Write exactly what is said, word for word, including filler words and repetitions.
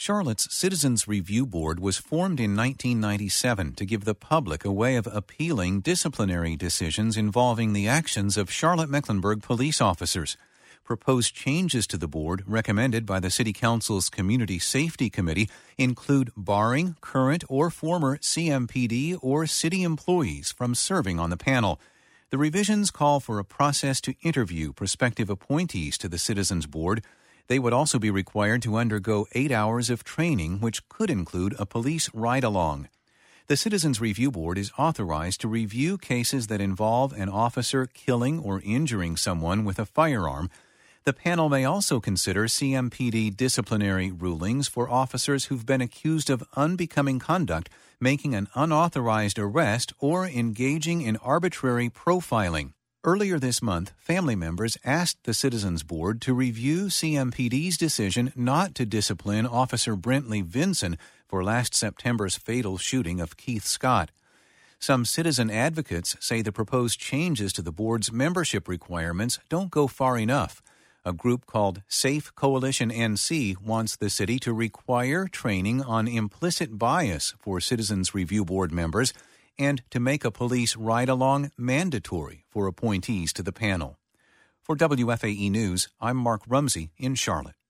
Charlotte's Citizens Review Board was formed in nineteen ninety-seven to give the public a way of appealing disciplinary decisions involving the actions of Charlotte-Mecklenburg police officers. Proposed changes to the board recommended by the City Council's Community Safety Committee include barring current or former C M P D or city employees from serving on the panel. The revisions call for a process to interview prospective appointees to the Citizens Board. They would also be required to undergo eight hours of training, which could include a police ride-along. The Citizens Review Board is authorized to review cases that involve an officer killing or injuring someone with a firearm. The panel may also consider C M P D disciplinary rulings for officers who've been accused of unbecoming conduct, making an unauthorized arrest, or engaging in arbitrary profiling. Earlier this month, family members asked the Citizens Board to review C M P D's decision not to discipline Officer Brentley Vinson for last September's fatal shooting of Keith Scott. Some citizen advocates say the proposed changes to the board's membership requirements don't go far enough. A group called Safe Coalition N C wants the city to require training on implicit bias for Citizens Review Board members and to make a police ride-along mandatory for appointees to the panel. For W F A E News, I'm Mark Rumsey in Charlotte.